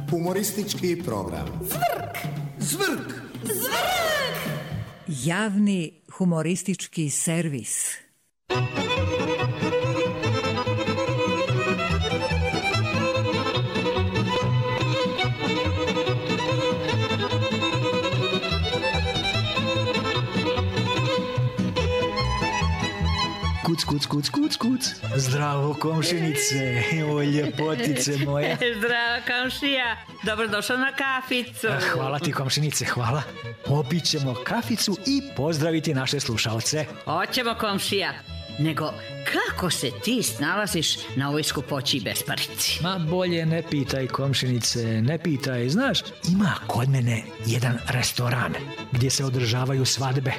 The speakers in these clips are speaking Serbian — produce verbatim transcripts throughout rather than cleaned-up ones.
Humoristički program. Zvrk! Zvrk! Zvrk! Javni humoristički servis. Kuc, kuc, kuc, kuc, kuc. Zdravo, komšinice, o ljepotice moje. Zdravo, komšija. Dobrodošao na kaficu. Hvala ti, komšinice, hvala. Popit ćemo kaficu i pozdraviti naše slušalce. Hoćemo, komšija. Nego, kako se ti snalaziš na ovoj skupoći i besparici? Ma bolje ne pitaj, komšinice, ne pitaj. Znaš, ima kod mene jedan restoran gdje se održavaju svadbe.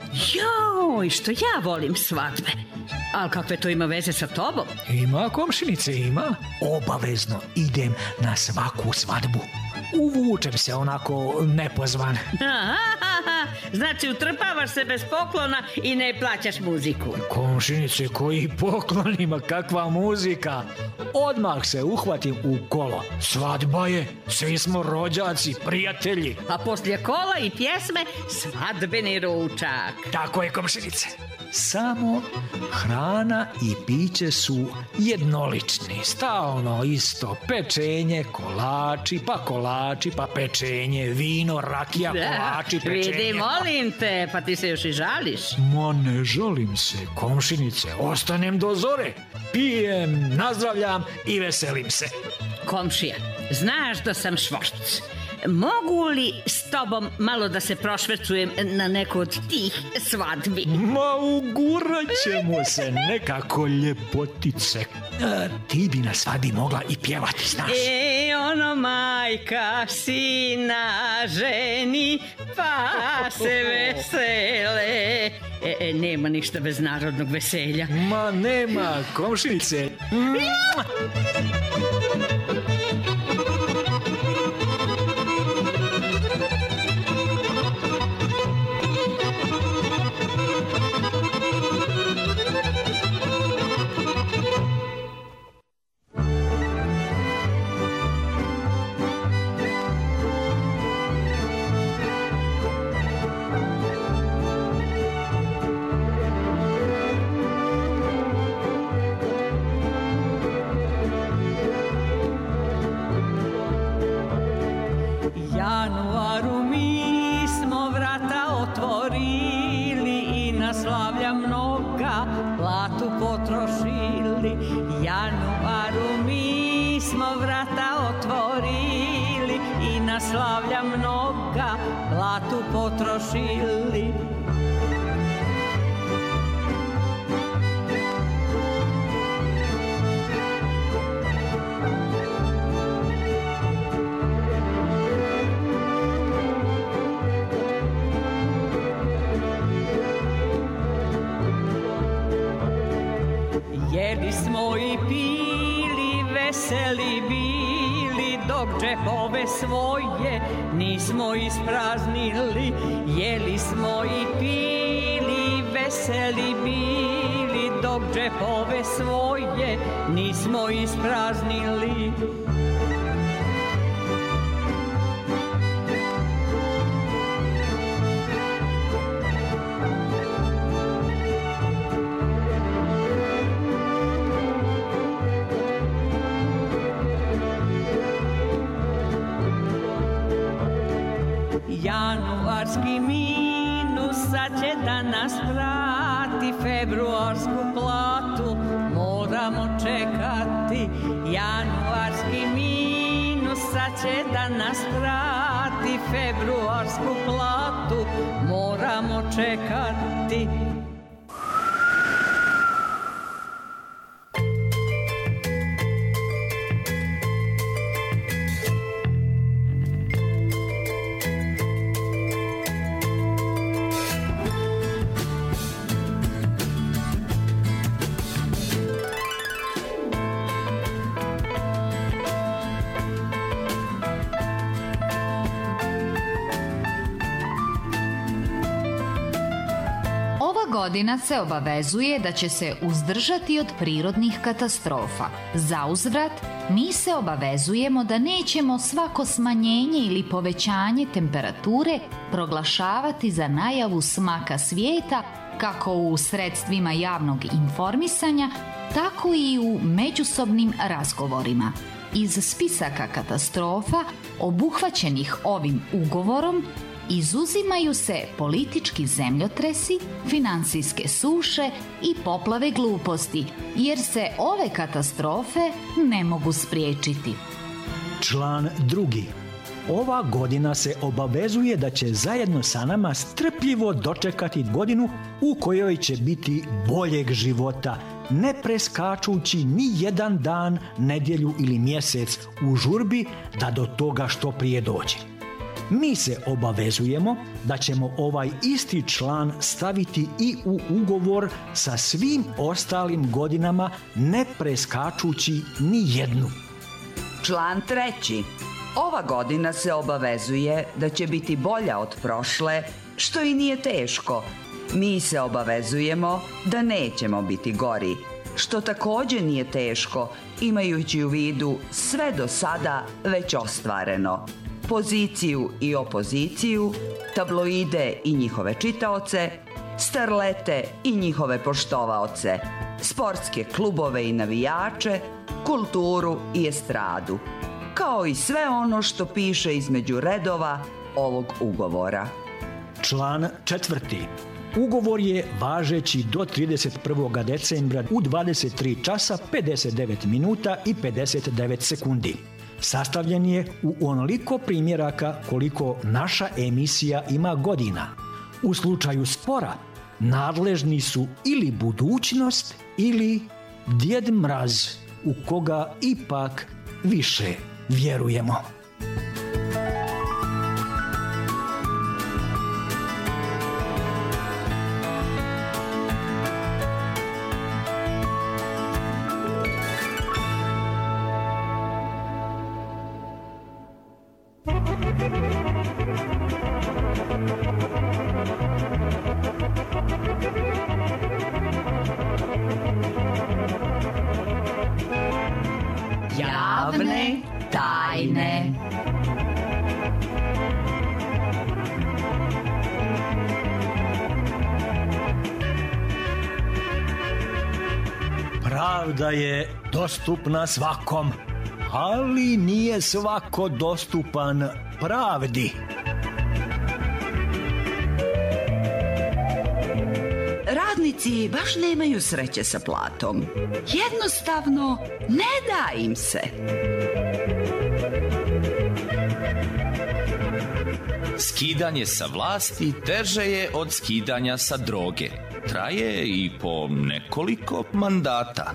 Joj, što ja volim svadbe. Ali kakve to ima veze sa tobom? Ima, komšinice, ima. Obavezno idem na svaku svadbu. Uvučem se onako nepozvan. Aha, znači utrpavaš se bez poklona i ne plaćaš muziku. Komšinice, koji poklonima, kakva muzika. Odmah se uhvatim u kolo. Svadba je, svi smo rođaci, prijatelji. A poslije kola i pjesme svadbeni ručak. Tako je, komšinice. Samo hrana i piće su jednolični. Stalno isto. Pečenje, kolači, pa kolači, pa pečenje, vino, rakija, kolači, pečenje. Vidi, molim te, pa ti se još i žališ. Ma ne žalim se, komšinice. Ostanem do zore. Pijem, nazdravljam i veselim se. Komšija, znaš da sam švorc. Mogu li s tobom malo da se prošvercujem na neku od tih svadbi? Ma ugurat ćemo se nekako, ljepotice. A, ti bi na svadbi mogla i pjevati, znaš. E, ono majka sina ženi pa se vesele. E, e, nema ništa bez narodnog veselja. Ma nema, komšinice. Januaru mi smo vrata otvorili i na slavlja mnoga platu potrošili. Januaru mi smo vrata otvorili i na slavlja mnoga platu potrošili. Jeli smo i pili, veseli bili, dok džepove svoje nismo ispraznili. Jeli smo i pili, veseli bili, dok džepove svoje nismo ispraznili. Januarski minus sad će da nas vrati, februarsku platu moramo čekati. Januarski minus sad će da nas vrati, februarsku platu moramo čekati. godina se obavezuje da će se uzdržati od prirodnih katastrofa. Zauzvrat, mi se obavezujemo da nećemo svako smanjenje ili povećanje temperature proglašavati za najavu smaka svijeta, kako u sredstvima javnog informisanja, tako i u međusobnim razgovorima. Iz spisaka katastrofa obuhvaćenih ovim ugovorom izuzimaju se politički zemljotresi, financijske suše i poplave gluposti, jer se ove katastrofe ne mogu spriječiti. Član drugi. Ova godina se obavezuje da će zajedno sa nama strpljivo dočekati godinu u kojoj će biti boljeg života, ne preskačući ni jedan dan, nedjelju ili mjesec u žurbi da do toga što prije dođe. Mi se obavezujemo da ćemo ovaj isti član staviti i u ugovor sa svim ostalim godinama, ne preskačući ni jednu. Član treći. Ova godina se obavezuje da će biti bolja od prošle, što i nije teško. Mi se obavezujemo da nećemo biti gori, što također nije teško, imajući u vidu sve do sada već ostvareno. Poziciju i opoziciju, tabloide i njihove čitaoce, starlete i njihove poštovaoce, sportske klubove i navijače, kulturu i estradu, kao i sve ono što piše između redova ovog ugovora. Član četvrti. Ugovor je važeći do trideset prvog decembra u dvadeset tri časa pedeset devet minuta i pedeset devet sekundi. Sastavljen je u onoliko primjeraka koliko naša emisija ima godina. U slučaju spora nadležni su ili budućnost ili Djed Mraz, u koga ipak više vjerujemo. Javne tajne. Pravda je dostupna svakom, ali nije svako dostupan pravdi. Radnici baš nemaju sreće sa platom. Jednostavno, ne da im se. Skidanje sa vlasti teže je od skidanja sa droge. Traje i po nekoliko mandata.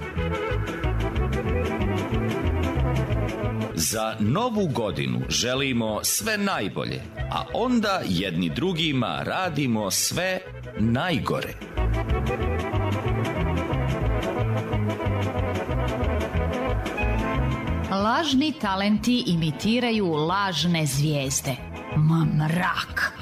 Za novu godinu želimo sve najbolje, a onda jedni drugima radimo sve najgore. Lažni talenti imitiraju lažne zvijezde. Ma mrak!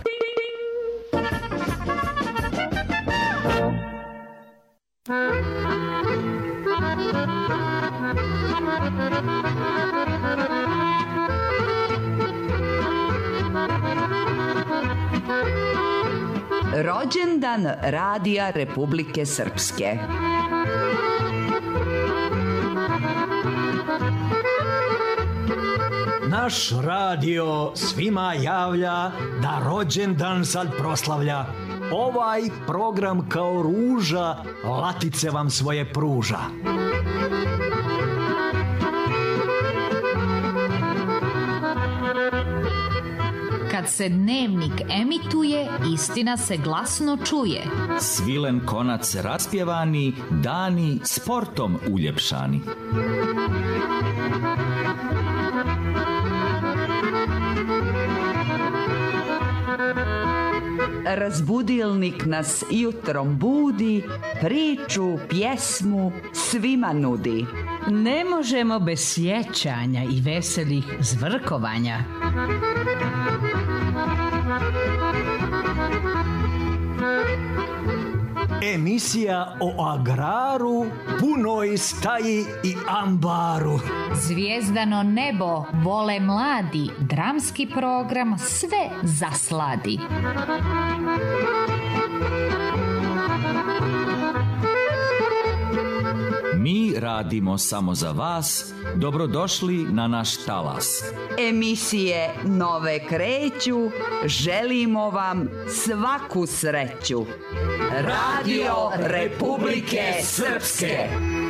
Rođendan Radija Republike Srpske. Naš radio svima javlja da rođendan sad proslavlja. Ovaj program kao ruža latice vam svoje pruža. Kad se dnevnik emituje, istina se glasno čuje. Svilen konac raspjevani, dani sportom uljepšani. Razbudilnik nas jutrom budi, priču, pjesmu svima nudi. Ne možemo bez sjećanja i veselih zvrkovanja. Emisija o agraru, punoj staji i ambaru. Zvijezdano nebo vole mladi, dramski program sve zasladi. Mi radimo samo za vas, dobrodošli na naš talas. Emisije nove kreću, želimo vam svaku sreću. Radio Republike Srpske.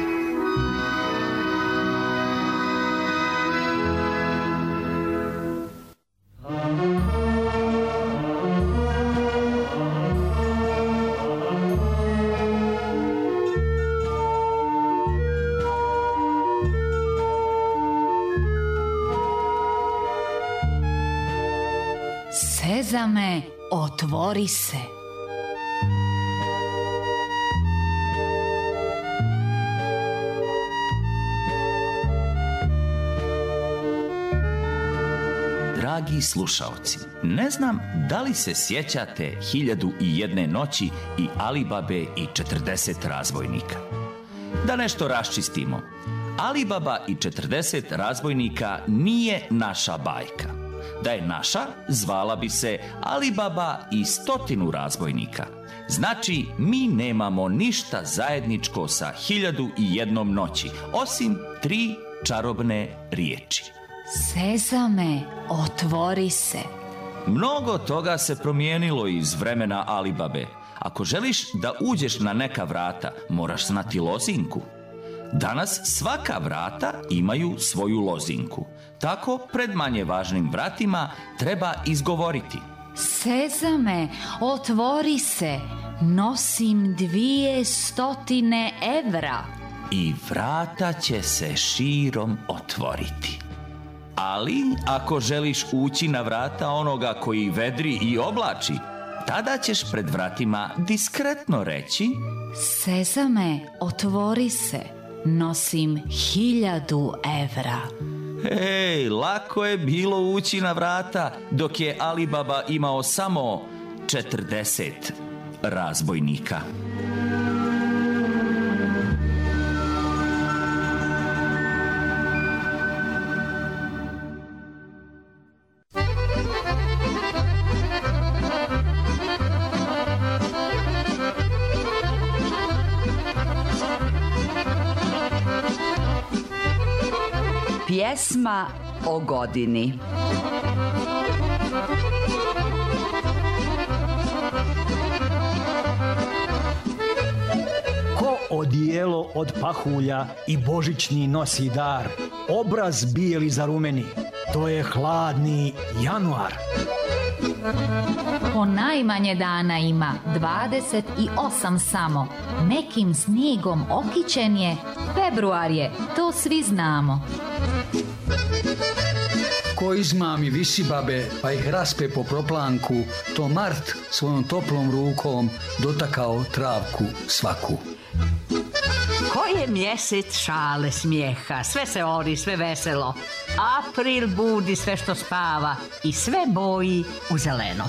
Sezame, otvori se. Dragi slušaoci, ne znam da li se sjećate Hiljadu i jedne noći i Alibabe i četrdeset razbojnika. Da nešto raščistimo, Alibaba i četrdeset razbojnika nije naša bajka. Da je naša, zvala bi se Alibaba i stotinu razbojnika. Znači, mi nemamo ništa zajedničko sa Hiljadu i jednom noći, osim tri čarobne riječi. Sezame, otvori se. Mnogo toga se promijenilo iz vremena Alibabe. Ako želiš da uđeš na neka vrata, moraš znati lozinku. Danas svaka vrata imaju svoju lozinku. Tako pred manje važnim vratima treba izgovoriti: Sezame, otvori se, nosim dvije stotine evra. I vrata će se širom otvoriti. Ali ako želiš ući na vrata onoga koji vedri i oblači, tada ćeš pred vratima diskretno reći: Sezame, otvori se, nosim hiljadu evra. Ej, lako je bilo ući na vrata dok je Alibaba imao samo četrdeset razbojnika. Pjesma o godini. Ko odijelo od pahulja i božićni nosi dar, obraz bijeli zarumeni, to je hladni januar. Po najmanje dana ima dvadeset osam samo, nekim snijegom okićen je, februar je, to svi znamo. Ko izmami visibabe pa ih raspe po proplanku, to mart svojom toplom rukom dotakao travku svaku. Ko je mjesec šale, smijeha, sve se ori, sve veselo. April budi sve što spava i sve boji u zeleno.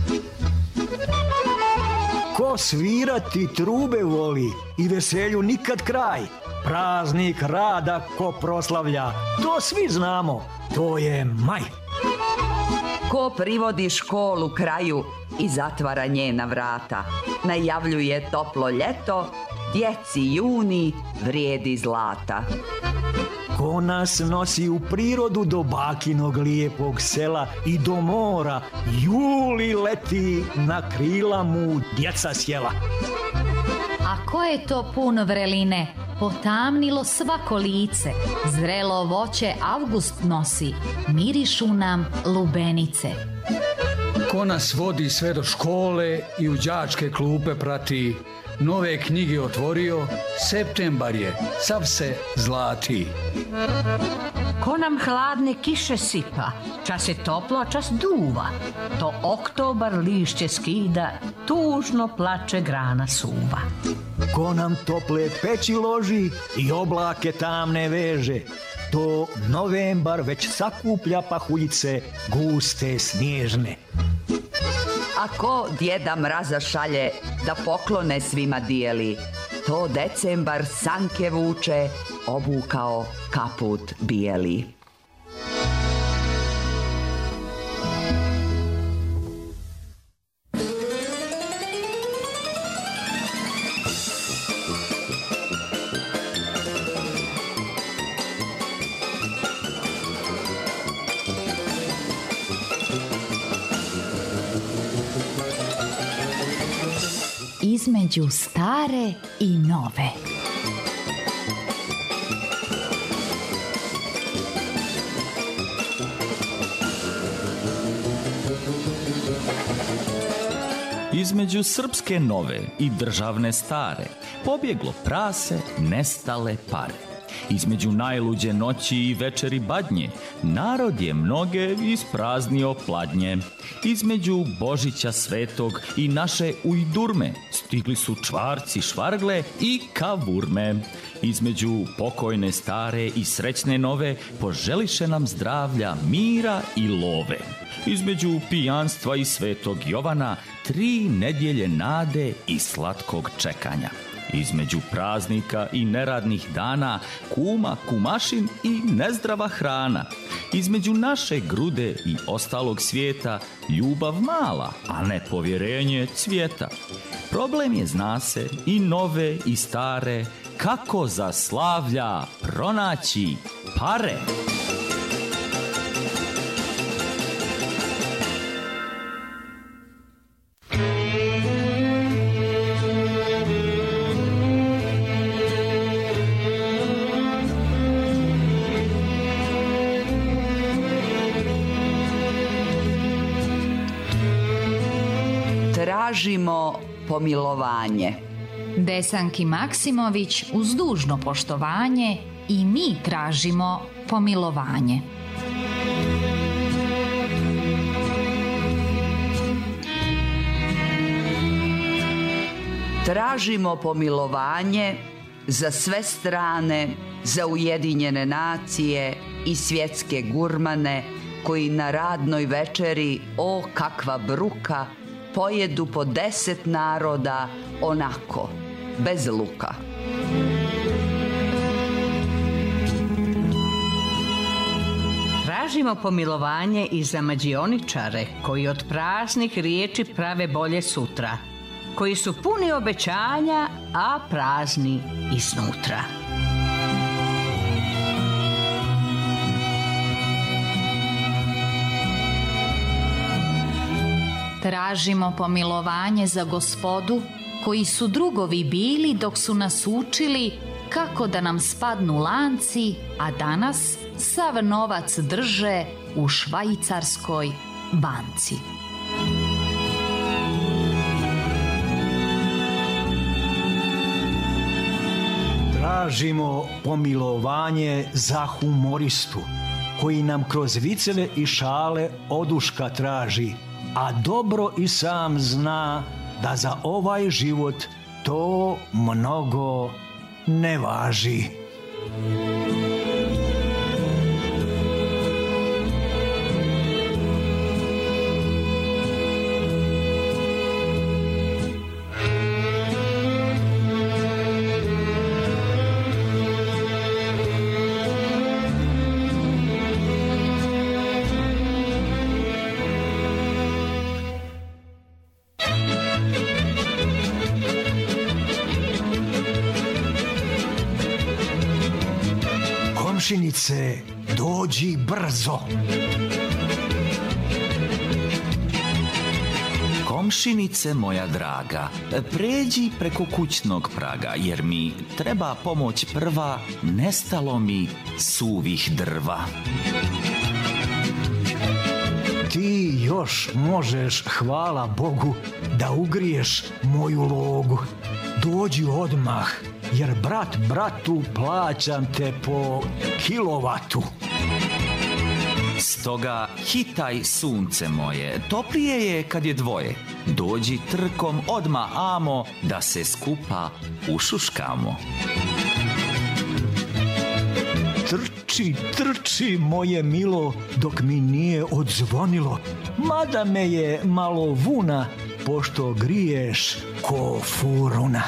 Ko svirati trube voli i veselju nikad kraj, praznik rada ko proslavlja, to svi znamo, to je maj. Ko privodi školu kraju i zatvara njena vrata, najavljuje toplo ljeto, djeci juni vrijedi zlata. Ko nas nosi u prirodu do bakinog lijepog sela i do mora, juli leti, na krila mu djeca sjela. A ko je to puno vreline, potamnilo svako lice, zrelo voće avgust nosi, mirišu nam lubenice. Ko nas vodi sve do škole i u đačke klupe prati, nove knjige otvorio, septembar je, sav se zlati. Ko nam hladne kiše sipa, čas je toplo, čas duva, to oktobar lišće skida, tužno plače grana suva. Ko nam tople peći loži i oblake tamne veže, to novembar već sakuplja pahuljice guste snježne. A ko djeda mraza šalje da poklone svima dijeli, to decembar sanke vuče, obukao kaput bijeli. Između stare i nove. Između srpske nove i državne stare pobjeglo prase, nestale pare. Između najluđe noći i večeri badnje narod je mnoge ispraznio pladnje. Između Božića svetog i naše ujdurme stigli su čvarci, švargle i kavurme. Između pokojne stare i srećne nove poželiše nam zdravlja, mira i love. Između pijanstva i svetog Jovana tri nedjelje nade i slatkog čekanja. Između praznika i neradnih dana kuma, kumašin i nezdrava hrana. Između naše grude i ostalog svijeta ljubav mala, a ne povjerenje cvijeta. Problem je, zna se, i nove i stare, kako za slavlja pronaći pare. Tražimo pomilovanje. Desanki Maksimović uz dužno poštovanje i mi tražimo pomilovanje. Tražimo pomilovanje za sve strane, za Ujedinjene nacije i svjetske gurmane koji na radnoj večeri, o kakva bruka, pojedu po deset naroda onako, bez luka. Tražimo pomilovanje i za mađioničare koji od praznih riječi prave bolje sutra, koji su puni obećanja, a prazni iznutra. Tražimo pomilovanje za gospodu koji su drugovi bili dok su nas učili kako da nam spadnu lanci, a danas sav novac drže u švajcarskoj banci. Tražimo pomilovanje za humoristu koji nam kroz viceve i šale oduška traži, a dobro i sam zna da za ovaj život to mnogo ne važi. Komšinice, dođi brzo. Komšinice moja draga, pređi preko kućnog praga, jer mi treba pomoć prva, nestalo mi suvih drva. Ti još možeš, hvala Bogu, da ugriješ moju logu. Dođi odmah, jer brat bratu plaćam te po kilovatu. Stoga hitaj sunce moje, toplije je kad je dvoje. Dođi trkom odma amo, da se skupa ušuškamo. Trč trči, trči, moje milo, dok mi nije odzvonilo. Mada me je malo vuna, pošto griješ ko furuna.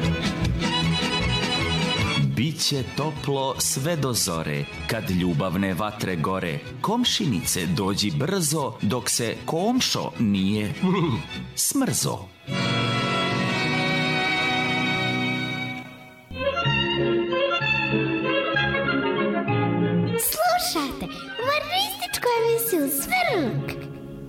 Biće toplo sve do zore, kad ljubavne vatre gore. Komšinice, dođi brzo, dok se komšo nije smrzo. Slušajte humorističku emisiju Zvrk.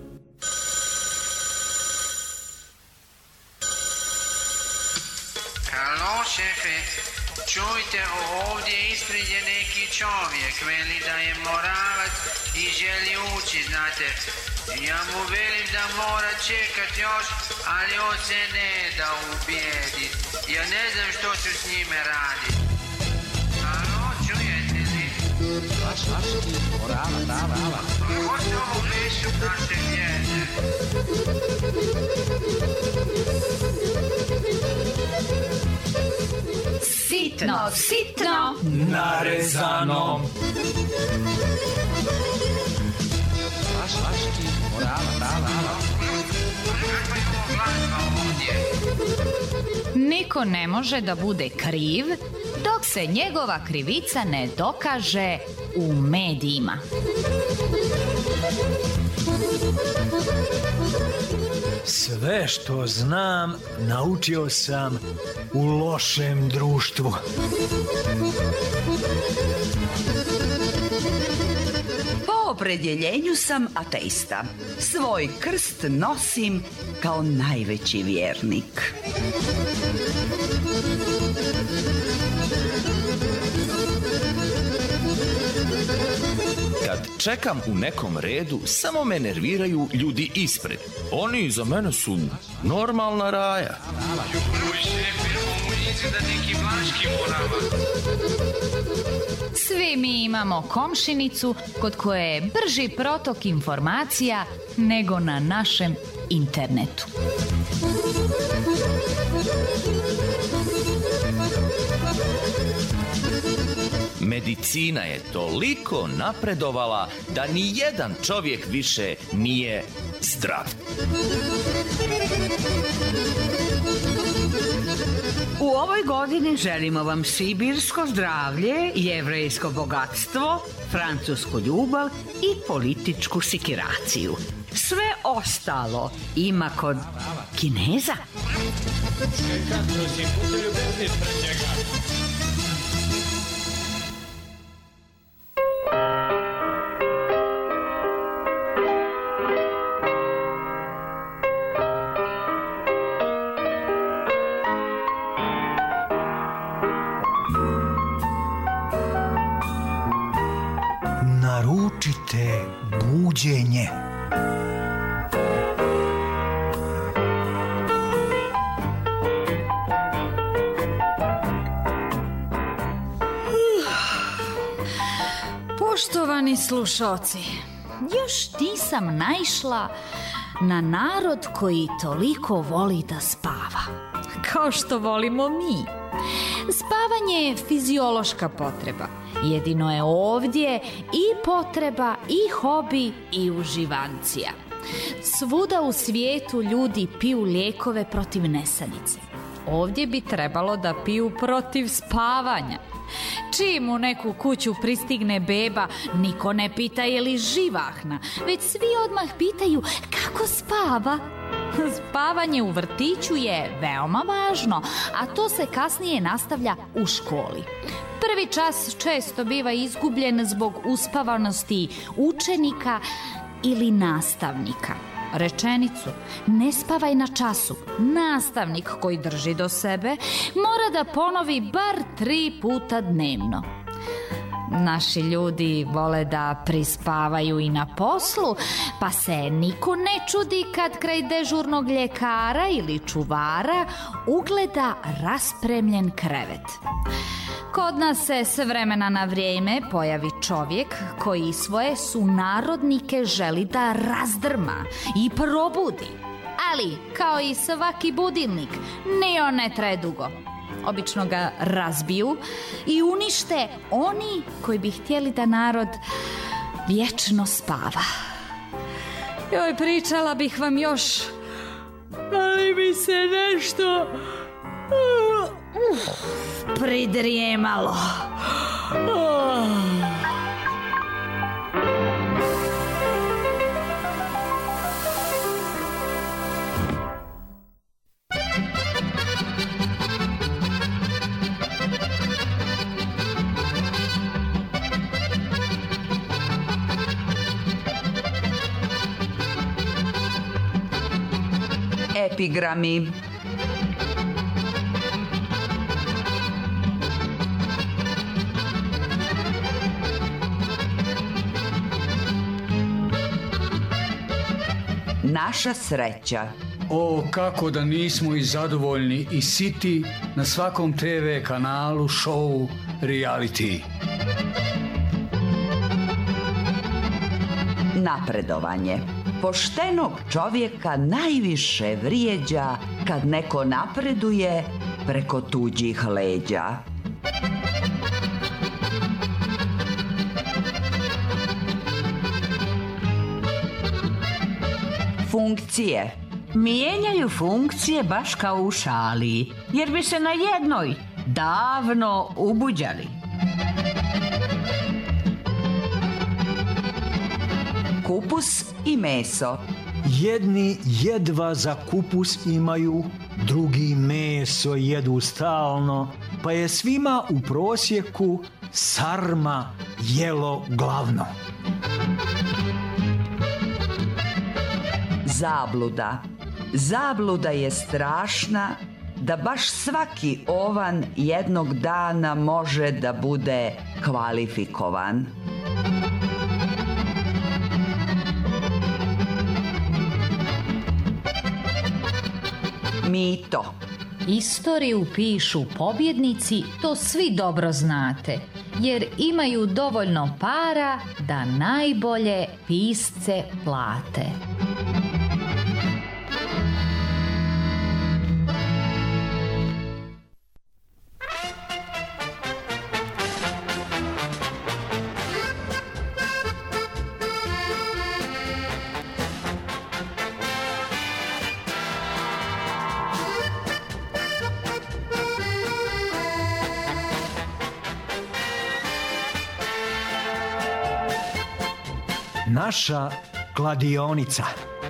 Halo, šefe, čujte, ovdje ispred je neki čovjek, veli da je moralac i želi ući, znate. Ja mu velim da mora čekat još, ali on se ne da ubijedi. Ja ne znam što ću s njime raditi. Halo, čujete li? Vaš, vaš, morala, da, da. Možete ovo vešu naše vjede. Sitno, sitno, narezano. Vaš, vaš, morala, da, da. Kakva je ovo glazba ovdje? Niko ne može da bude kriv dok se njegova krivica ne dokaže u medijima. Sve što znam naučio sam u lošem društvu. Po opredjeljenju sam ateista. Svoj krst nosim kao najveći vjernik. Kad čekam u nekom redu, samo me nerviraju ljudi ispred. Oni za mene su normalna raja. Svi mi imamo komšinicu kod koje je brži protok informacija nego na našem internetu. Medicina je toliko napredovala da ni jedan čovjek više nije zdrav. U ovoj godini želimo vam sibirsko zdravlje, jevrejsko bogatstvo, francusku ljubav i političku sikiraciju. Sve ostalo ima kod Kineza. Naručite buđenje. Poštovani slušalci, još nisam naišla na narod koji toliko voli da spava, kao što volimo mi. Spavanje je fiziološka potreba. Jedino je ovdje i potreba, i hobi, i uživancija. Svuda u svijetu ljudi piju lijekove protiv nesanice. Ovdje bi trebalo da piju protiv spavanja. Čim u neku kuću pristigne beba, niko ne pita je li živahna, već svi odmah pitaju kako spava. Spavanje u vrtiću je veoma važno, a to se kasnije nastavlja u školi. Prvi čas često biva izgubljen zbog uspavanosti učenika ili nastavnika. Rečenicu "ne spavaj na času" nastavnik koji drži do sebe mora da ponovi bar tri puta dnevno. Naši ljudi vole da prispavaju i na poslu, pa se niko ne čudi kad kraj dežurnog ljekara ili čuvara ugleda raspremljen krevet. Kod nas se s vremena na vrijeme pojavi čovjek koji svoje sunarodnike želi da razdrma i probudi. Ali, kao i svaki budilnik, ni on ne traje dugo. obično ga razbiju i unište oni koji bi htjeli da narod vječno spava. Joj, pričala bih vam još, ali bi se nešto uh, pridrijemalo. Uh. Epigrami. Naša sreća. O, kako da nismo i zadovoljni i siti na svakom te ve kanalu show reality. Napredovanje. Poštenog čovjeka najviše vrijeđa kad neko napreduje preko tuđih leđa. Funkcije. Mijenjaju funkcije baš kao u šali, jer bi se na jednoj davno ubuđali. Kupus i meso. Jedni jedva za kupus imaju, drugi meso jedu stalno, pa je svima u prosjeku sarma jelo glavno. Zabluda. Zabluda je strašna da baš svaki ovan jednog dana može da bude kvalifikovan. Mito. Istoriju pišu pobjednici, to svi dobro znate, jer imaju dovoljno para da najbolje pisce plate. Naša kladionica.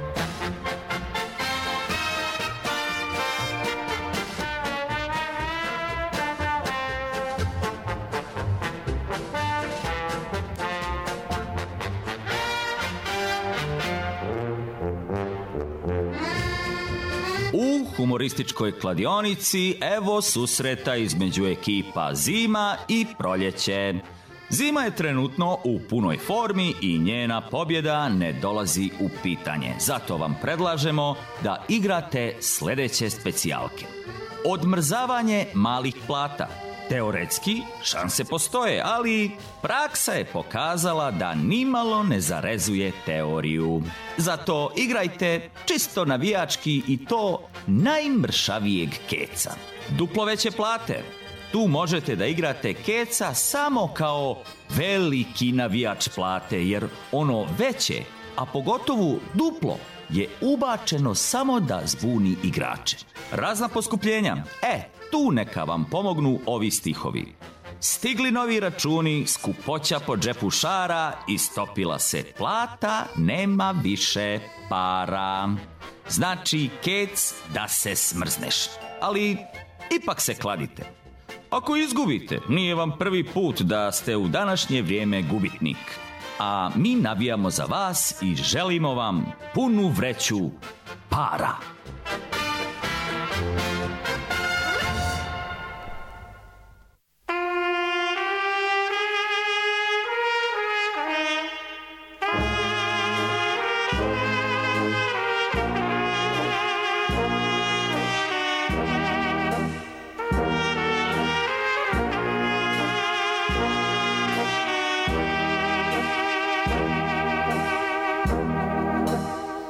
U humorističkoj kladionici evo susreta između ekipa Zima i Proljeće. Zima je trenutno u punoj formi i njena pobjeda ne dolazi u pitanje. Zato vam predlažemo da igrate sljedeće specijalke. Odmrzavanje malih plata. Teoretski šanse postoje, ali praksa je pokazala da nimalo ne zarezuje teoriju. Zato igrajte čisto navijački i to najmršavijeg keca. Duplo veće plate. Tu možete da igrate keca samo kao veliki navijač plate, jer ono veće, a pogotovo duplo, je ubačeno samo da zbuni igrače. Razna poskupljenja. E, tu neka vam pomognu ovi stihovi. Stigli novi računi, skupoća po džepu šara, istopila se plata, nema više para. Znači, kec, da se smrzneš. Ali ipak se kladite. Ako izgubite, nije vam prvi put da ste u današnje vrijeme gubitnik. A mi navijamo za vas i želimo vam punu vreću para.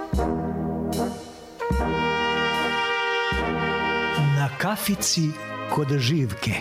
Kafici kod Živke.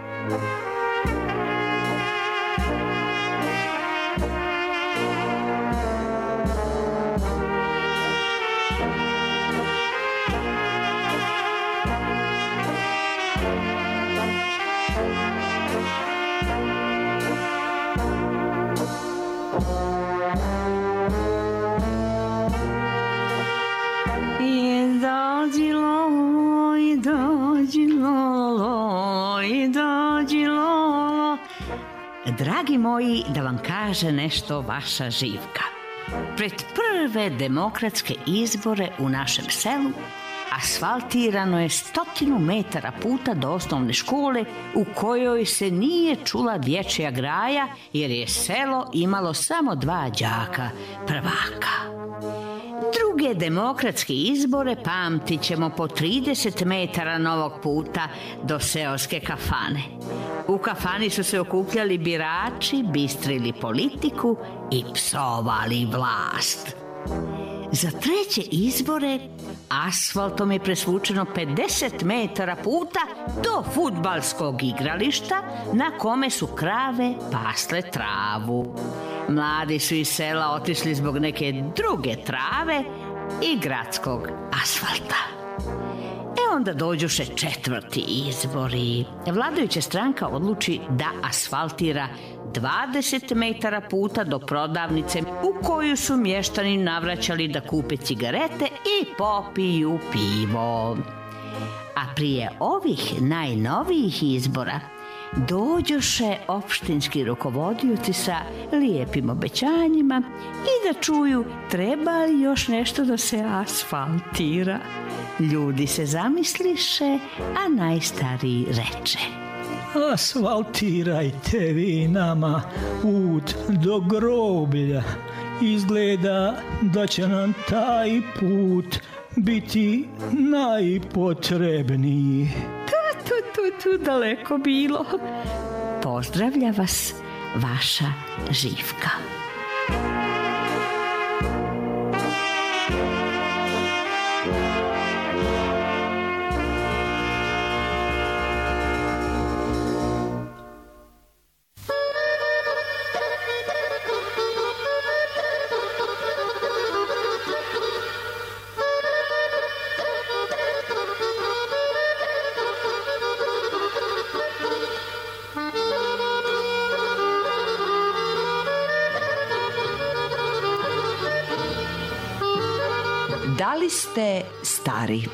Dragi moji, da vam kaže nešto vaša Živka. Pred prve demokratske izbore u našem selu asfaltirano je stotinu metara puta do osnovne škole u kojoj se nije čula dječja graja jer je selo imalo samo dva đaka prvaka. Druge demokratske izbore pamtit ćemo po trideset metara novog puta do seoske kafane. U kafani su se okupljali birači, bistrili politiku i psovali vlast. Za treće izbore asfaltom je presvučeno pedeset metara puta do fudbalskog igrališta na kome su krave pasle travu. Mladi su iz sela otišli zbog neke druge trave i gradskog asfalta. E onda dođuše četvrti izbori. Vladajuća stranka odluči da asfaltira dvadeset metara puta do prodavnice u koju su mještani navraćali da kupe cigarete i popiju pivo. A prije ovih najnovijih izbora dođoše opštinski rukovodioci sa lijepim obećanjima i da čuju treba li još nešto da se asfaltira. Ljudi se zamisliše, a najstariji reče: Asfaltirajte vi nama put do groblja. Izgleda da će nam taj put biti najpotrebniji. Tu, tu, tu, tu, daleko bilo. Pozdravlja vas vaša Živka. Da li ste stari?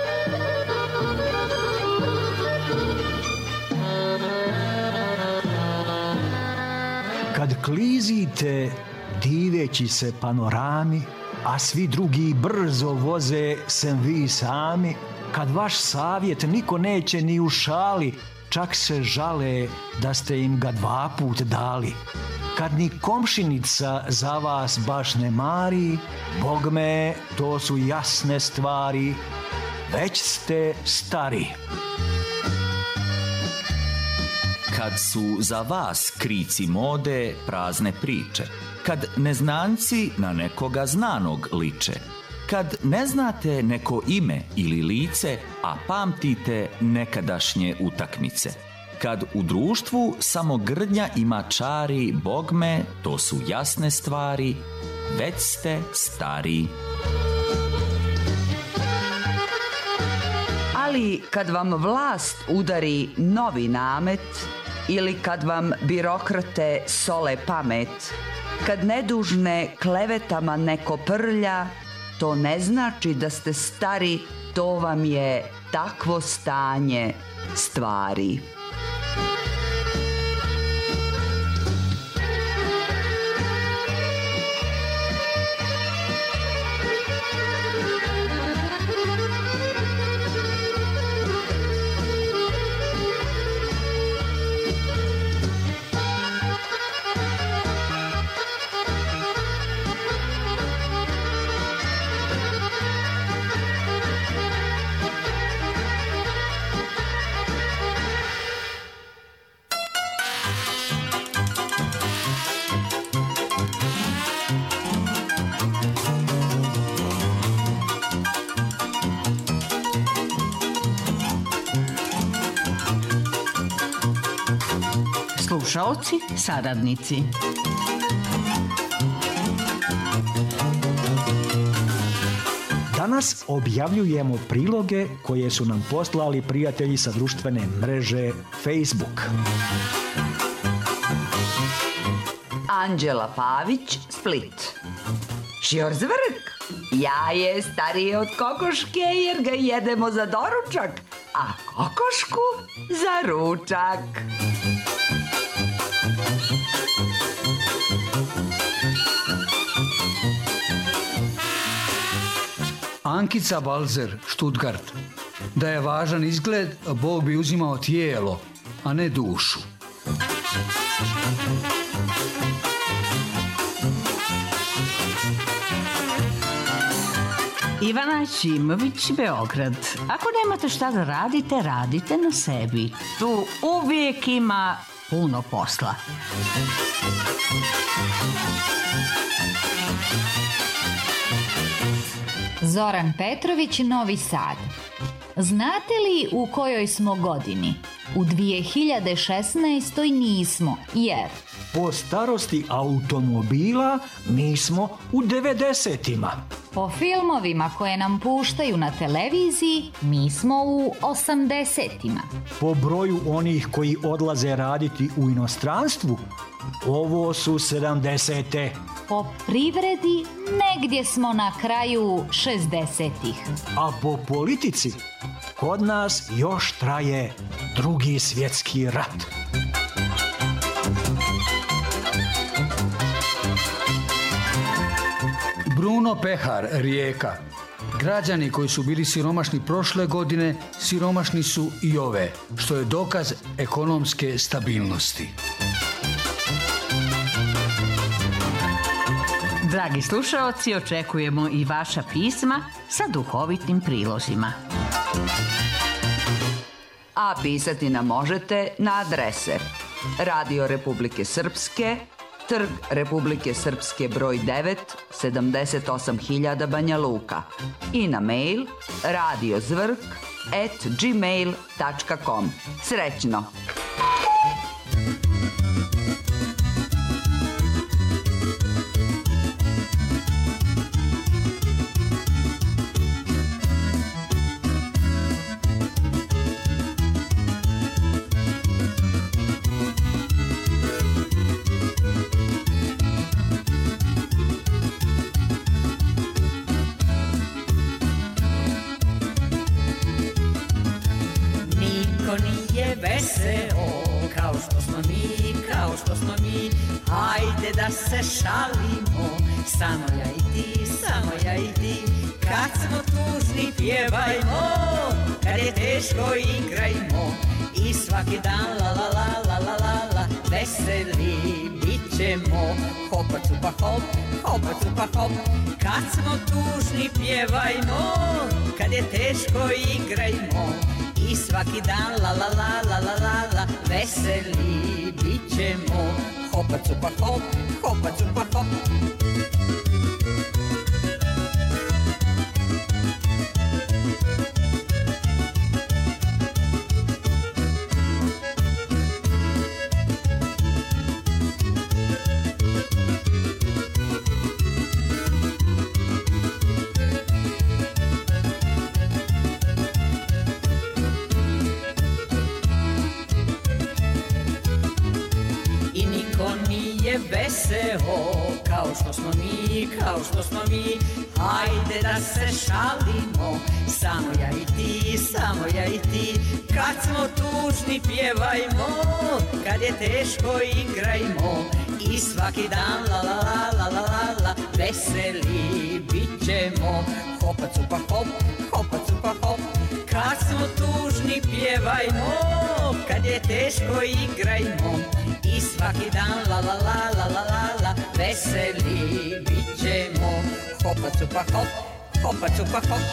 Kad klizite diveći se panorami, a svi drugi brzo voze sem vi sami, kad vaš savjet niko neće ni u šali, čak se žale da ste im ga dva put dali. Kad ni komšinica za vas baš ne mari, bogme, to su jasne stvari, već ste stari. Kad su za vas krici mode prazne priče, kad neznanci na nekoga znanog liče, kad ne znate neko ime ili lice, a pamtite nekadašnje utakmice, kad u društvu samo grdnja ima čari, bogme, to su jasne stvari, već ste stari. Ali kad vam vlast udari novi namet ili kad vam birokrate sole pamet, kad nedužne klevetama neko prlja, to ne znači da ste stari, to vam je takvo stanje stvari. slušaoci, saradnici. Danas objavljujemo priloge koje su nam poslali prijatelji sa društvene mreže Facebook. Anđela Pavić, Split. Šior zvrk, jaje starije od kokoške jer ga jedemo za doručak, a kokošku za ručak. Ankica Balzer, Stuttgart. Da je važan izgled, Bog bi uzimao tijelo, a ne dušu. Ivana Ćimović, Beograd. Ako nemate šta da radite, radite na sebi. Tu uvijek ima puno posla. Zoran Petrović, Novi Sad. Znate li u kojoj smo godini? U dvije hiljade šesnaestoj nismo, jer... Po starosti automobila mi smo u devedesetima. Po filmovima koje nam puštaju na televiziji mi smo u osamdesetima. Po broju onih koji odlaze raditi u inostranstvu, ovo su sedamdesete. Po privredi negdje smo na kraju šezdesetih. A po politici kod nas još traje Drugi svjetski rat. Bruno Pehar, Rijeka. Građani koji su bili siromašni prošle godine, siromašni su i ove, što je dokaz ekonomske stabilnosti. Dragi slušaoci, očekujemo i vaša pisma sa duhovitim prilozima. A pisati nam možete na adrese Radio Republike Srpske, Trg Republike Srpske broj devet, sedamdeset osam hiljada Banja Luka i na mail radiozvrk at gmail tačka com. Srećno! Kao što smo mi, kao što smo mi, hajde da se šalimo, samo ja i ti, samo ja i ti. Kad smo tužni pjevajmo, kad je teško igrajmo, i svaki dan la la la la la la la, veseli bit ćemo. Hopa cupa hop, hopa cupa hop. Kad smo tužni pjevajmo, kad je teško igrajmo, i svaki dan la la la la la la la, veseli bit ćemo. Hopa cupa hop, hopa cupa hop. Veseo, kao što smo mi, kao što smo mi, hajde da se šalimo, samo ja i ti, samo ja i ti. Kad smo tužni pjevajmo, kad je teško igrajmo, i svaki dan la la la la la la la, veseli bit ćemo. Hopa cupa hop, hopa cupa hop. Kad smo tužni pjevajmo, kad je teško igrajmo, i svaki dan la la la la la la la, veseli bit ćemo. Hopa cupa hop, hopa cupa hop.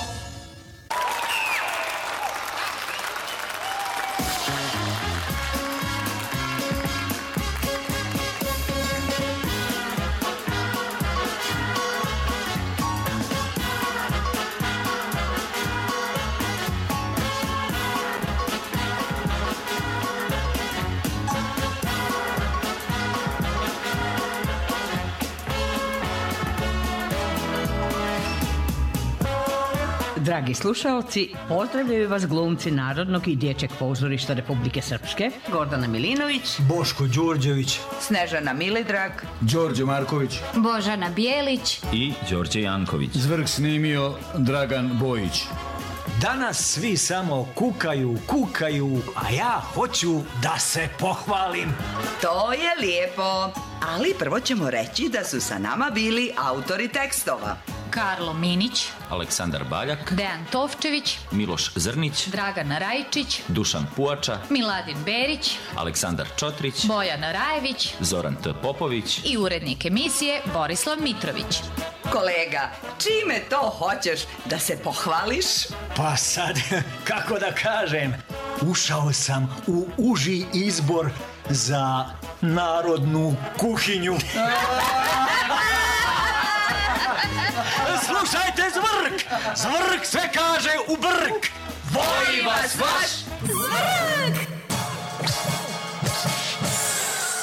Dragi slušaoci, pozdravljaju vas glumci Narodnog i dječjeg pozorišta Republike Srpske, Gordana Milinović, Boško Đurđević, Snežana Milidrag, Đorđe Marković Božana Bijelić i Đorđe Janković. Zvrk snimio Dragan Bojić. Danas svi samo kukaju, kukaju, a ja hoću da se pohvalim. To je lijepo, ali prvo ćemo reći da su sa nama bili autori tekstova. Karlo Minić, Aleksandar Baljak, Dejan Tovčević, Miloš Zrnić, Dragan Rajčić, Dušan Puača, Miladin Berić, Aleksandar Čotrić, Bojan Rajević Zoran T. Popović i urednik emisije Borislav Mitrović. Kolega, čime to hoćeš da se pohvališ? Pa sad, kako da kažem, ušao sam u uži izbor za narodnu kuhinju. Slušajte Zvrk! Zvrk sve kaže u brk! Voli vas vaš Zvrk!